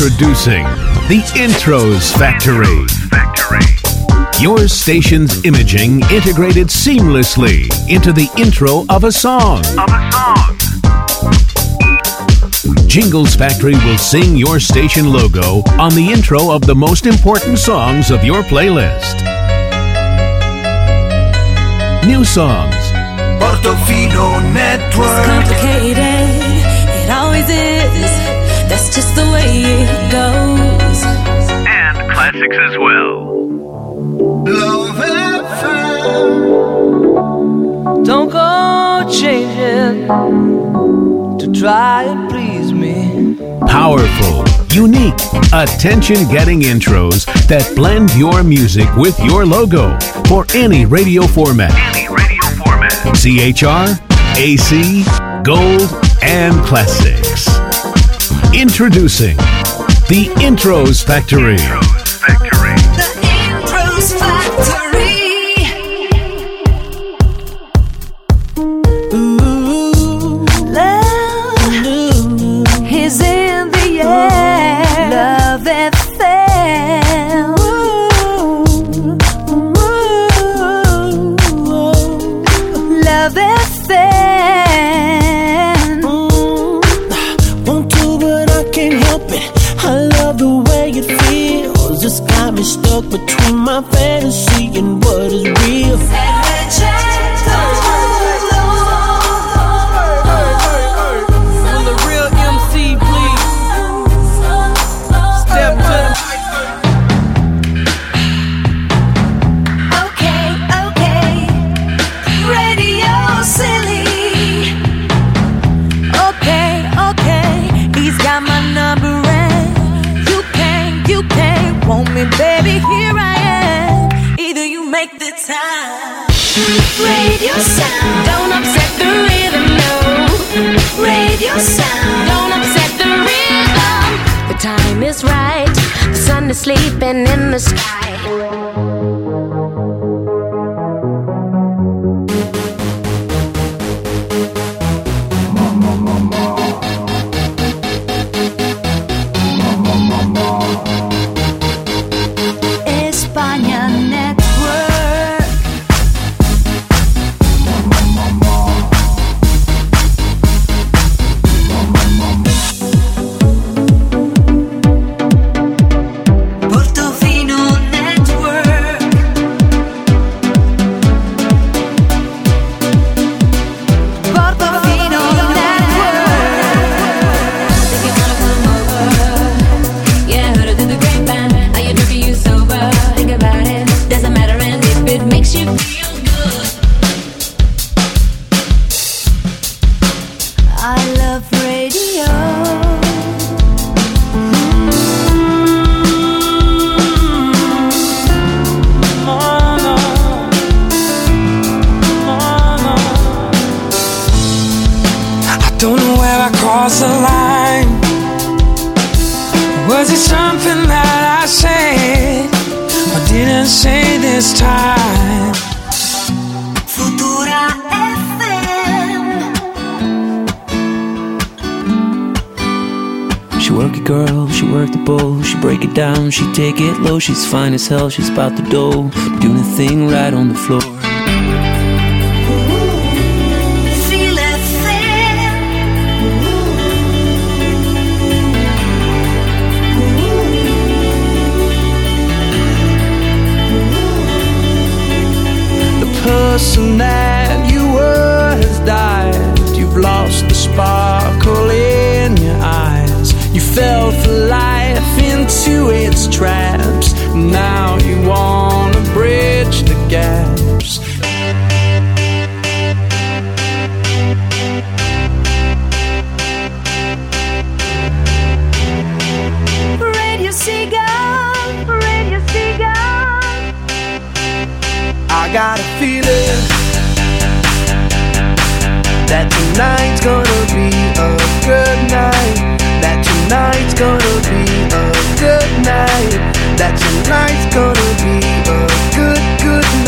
Introducing the Intros Factory. Your station's imaging integrated seamlessly into the intro of a song. Jingles Factory will sing your station logo on the intro of the most important songs of your playlist. New songs. Portofino Network. It's complicated, it always is. That's just the way it goes. And classics as well. Love FM. Don't go changing to try and please me. Powerful, unique, attention-getting intros that blend your music with your logo for any radio format. CHR, AC, Gold, and Classics. Introducing the Intros Factory. The Intros Factory. Ooh, love is in the air. Love FM. Love FM. Want to, but I can't help it. I love the way it feels. Just got me stuck between my fantasy and what is real. Will the real MC please step to the Okay, radio silly. Okay, he's got my number and you can't want me, baby, here I am. Either you make the time. Radio sound, don't upset the rhythm, no. Radio sound, don't upset the rhythm. The time is right, the sun is sleeping in the sky. España Network. Portofino Network. Portofino Network. Think you're gonna come over? Yeah, heard it through the grapevine. Are you drunk or you sober? Think about it, doesn't matter, and if it makes you feel good. I love radio. I don't know where I crossed the line. Was it something that I said or didn't say this time? Futura FM. She work it, girl, she work the bowl. She break it down, she take it low. She's fine as hell, she's about the dough. Doing the thing right on the floor. Feel FM. the person that you were has died. You've lost the sparkle in your eyes. You fell for life into its traps. Now you wanna bridge the gaps. Radio Seagull. Radio Seagull. I got a feeling that tonight's gonna be a good night. That tonight's gonna be a good night. That tonight's gonna be a good, good